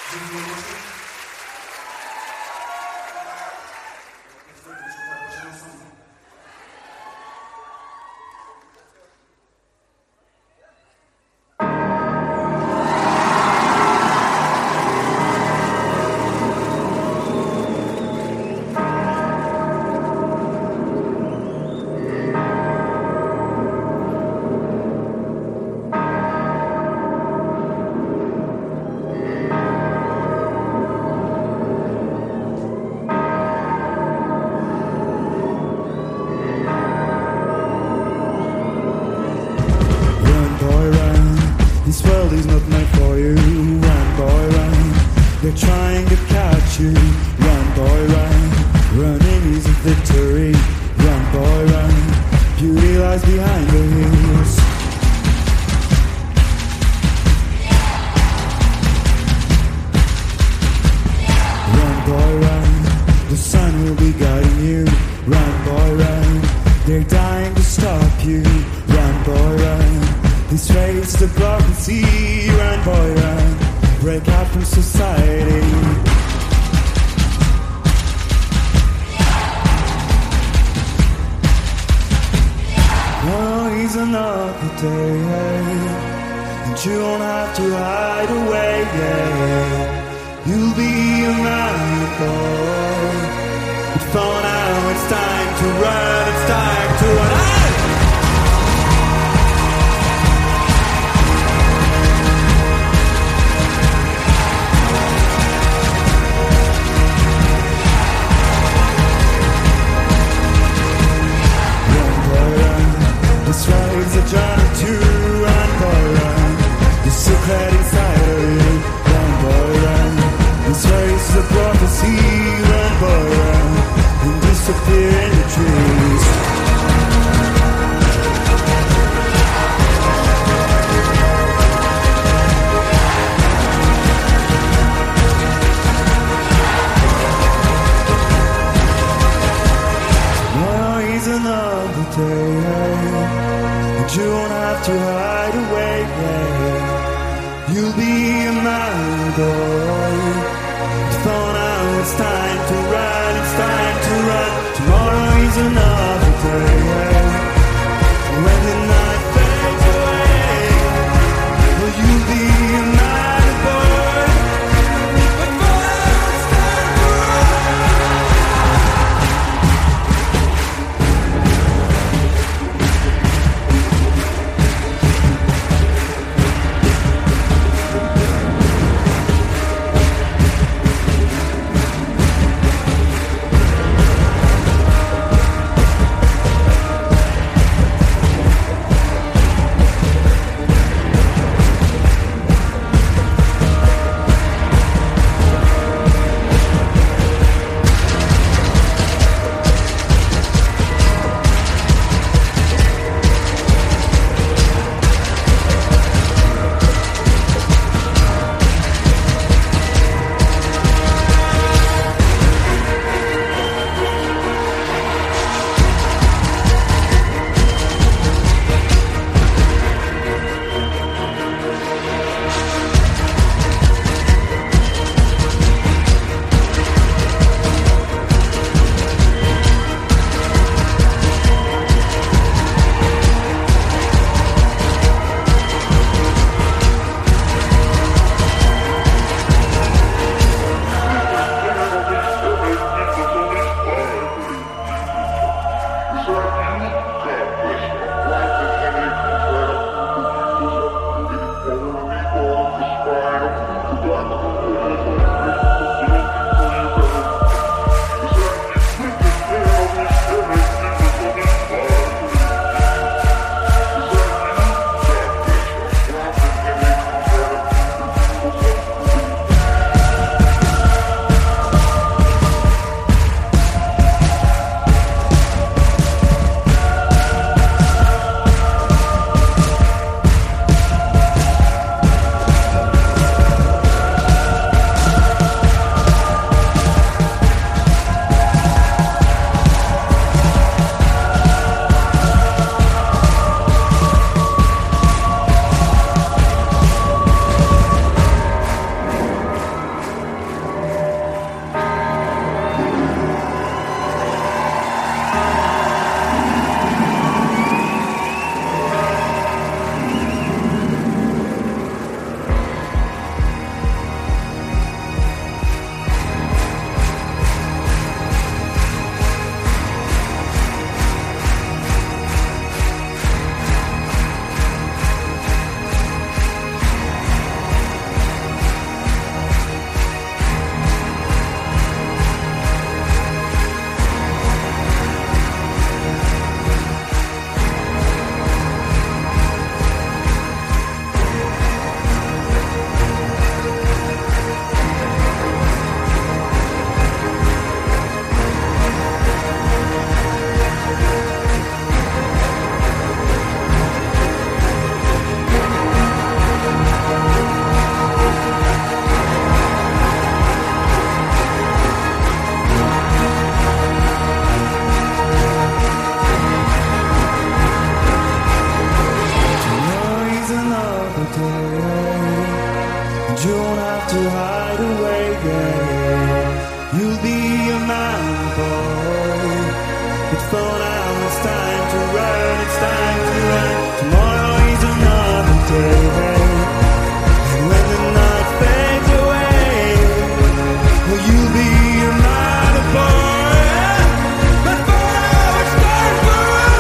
This world is not meant for you. Run, boy, run. They're trying to catch you. Run, boy, run. Running is a victory. Run, boy, run. Beauty lies behind the hills. Run, boy, run. The sun will be guiding you. Run, boy, run. They're dying to stop you. Run, boy, run. This race the prophecy. Run, boy, run. Break out from society. Oh, it's another day, and you don't have to hide away. You'll be a man, boy. But for now, it's time to run. It's time to run. This road's a journey to run, boy, run. The secret inside of you, run, boy, run. This race is a prophecy, run, boy, run. And disappear in the trees. Well, it's another day. You won't have to hide away, You'll be a man, boy. For now it's time to run, it's time to run. Tomorrow is another day. When the night fades away, will you be a man, boy? But for now it's time to hide away, yeah. You'll be a man, boy. It's for now, it's time to run, it's time to run. Tomorrow is another day. And when the night fades away, will you be a man, boy? But for now, it's time to run.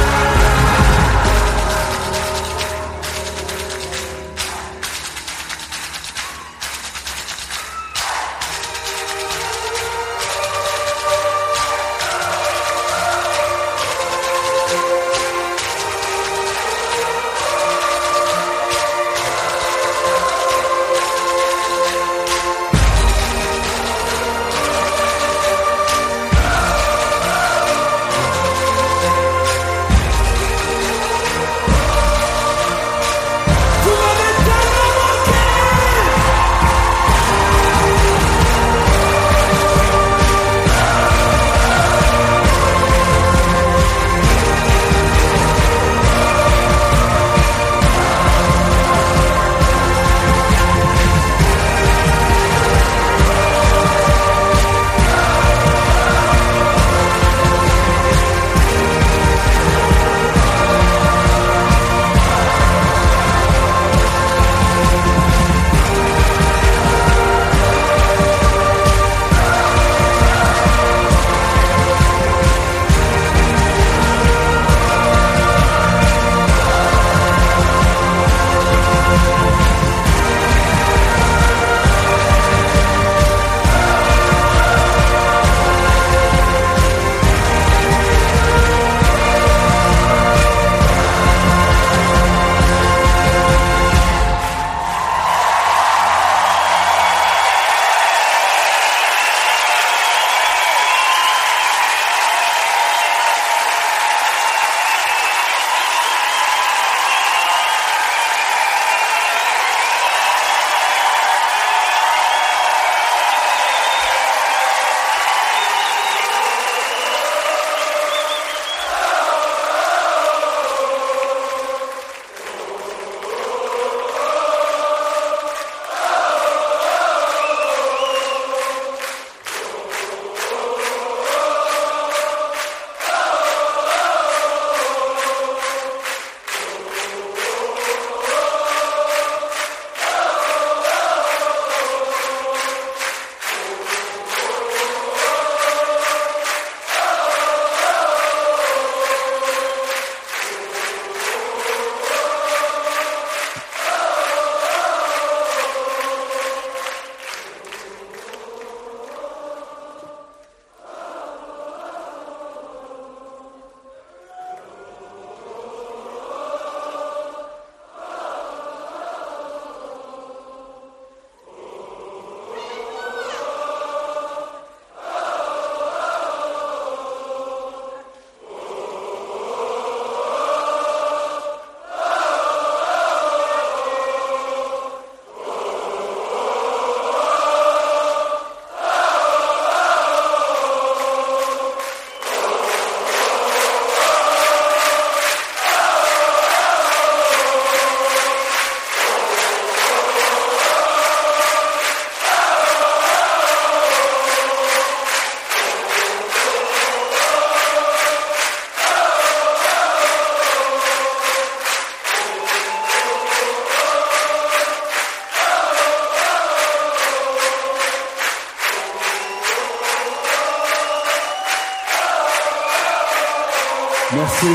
Merci.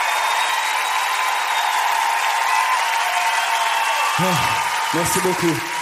Merci beaucoup.